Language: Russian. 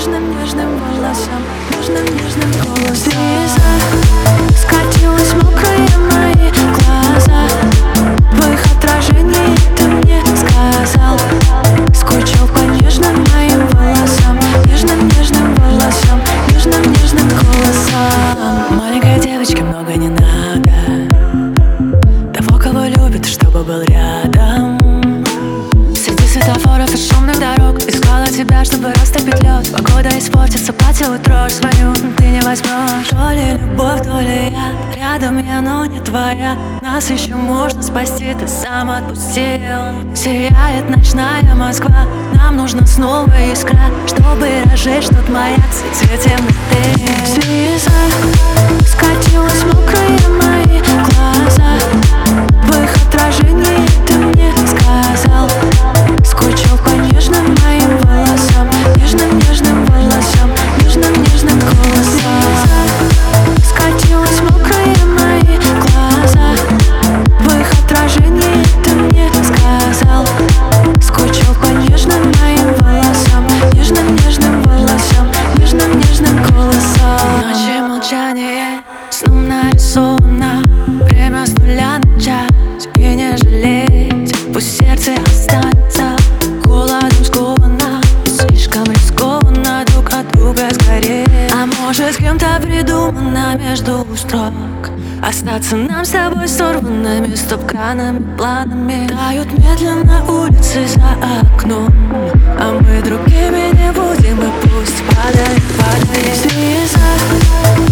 нежным волосам, нежным голосом. Слеза скатилась мокрые мои глаза. В их отражении ты мне сказал: скучал по нежным моим волосам, нежным волосам, нежным голосом. Маленькой девочке много не надо того, кого любит, чтобы был рядом. Среди светофоров и шумных дорог искала тебя, чтобы растопить лед. Погода испортится, платье дрожь свою ты не возьмешь. То ли любовь, то ли я. Рядом я, но не твоя. Нас еще можно спасти, ты сам отпустил. Сияет ночная Москва, нам нужна снова искра, чтобы разжечь тот маяк в цвете темноты. Слеза скатилась мокрые мои глаза. В их отражении ты мне сказал: скучал по нежным моим волосам, нежным волосам, нежным голосом. Скатилась мокрые мои глаза. В их отражении ты мне сказал: скучал по нежным моим волосам, нежным волосам, нежным голосом. Ночи молчание сном нарисовано, время с нуля начать и не жалеть. Пусть сердце останется холодом сковано, слишком рискованно друг от друга сгореть. А может, с кем-то придумано между строк остаться нам с тобой сорванными стоп-кранами, планами. Тают медленно улицы за окном, а мы другими не будем, и пусть падает. Слеза